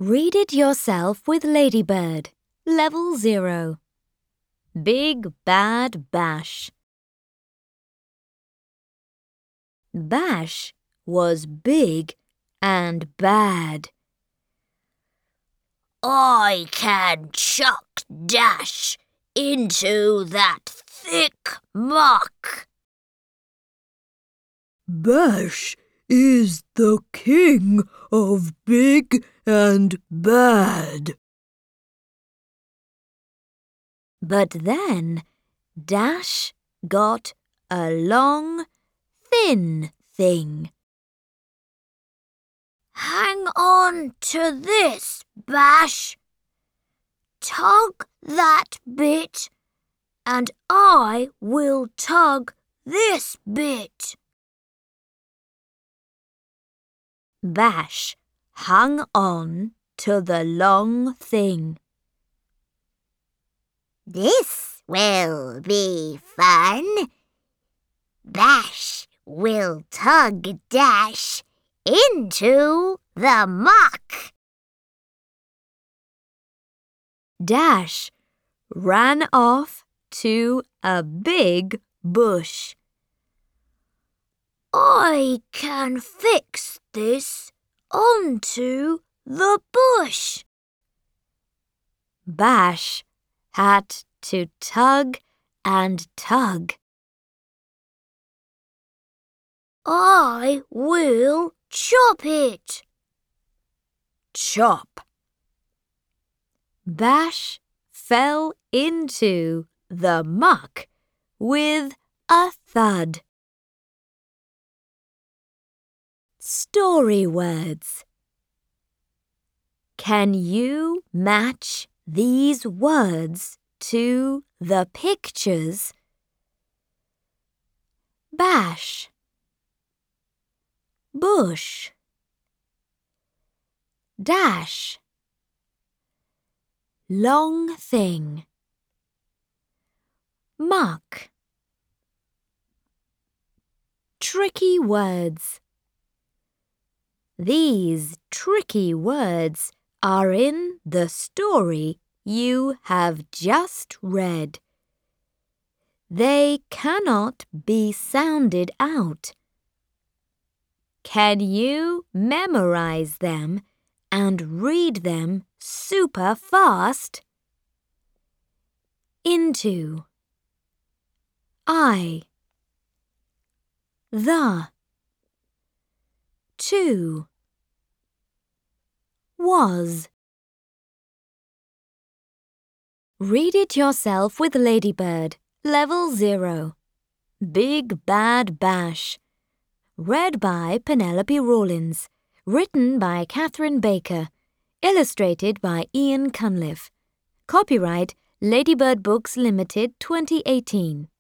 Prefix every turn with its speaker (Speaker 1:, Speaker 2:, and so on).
Speaker 1: Read it yourself with Ladybird. Level 0. Big Bad Bash. Bash was big and bad.
Speaker 2: I can chuck Dash into that thick muck.
Speaker 3: Bash is the king of big and bad.
Speaker 1: But then Dash got a long, thin thing.
Speaker 2: Hang on to this, Bash. Tug that bit, and I will tug this bit.
Speaker 1: Bash hung on to the long thing.
Speaker 2: This will be fun. Bash will tug Dash into the muck.
Speaker 1: Dash ran off to a big bush.
Speaker 2: I can fix this onto the bush.
Speaker 1: Bash had to tug and tug.
Speaker 2: I will chop it.
Speaker 1: Chop. Bash fell into the muck with a thud. Story words. Can you match these words to the pictures? Bash, bush, dash, long thing, muck. Tricky words. These tricky words are in the story you have just read. They cannot be sounded out. Can you memorize them and read them super fast? Into, the, to, was. Read it yourself with Ladybird. Level 0. Big Bad Bash. Read by Penelope Rawlins. Written by Catherine Baker. Illustrated by Ian Cunliffe. Copyright Ladybird Books Limited 2018.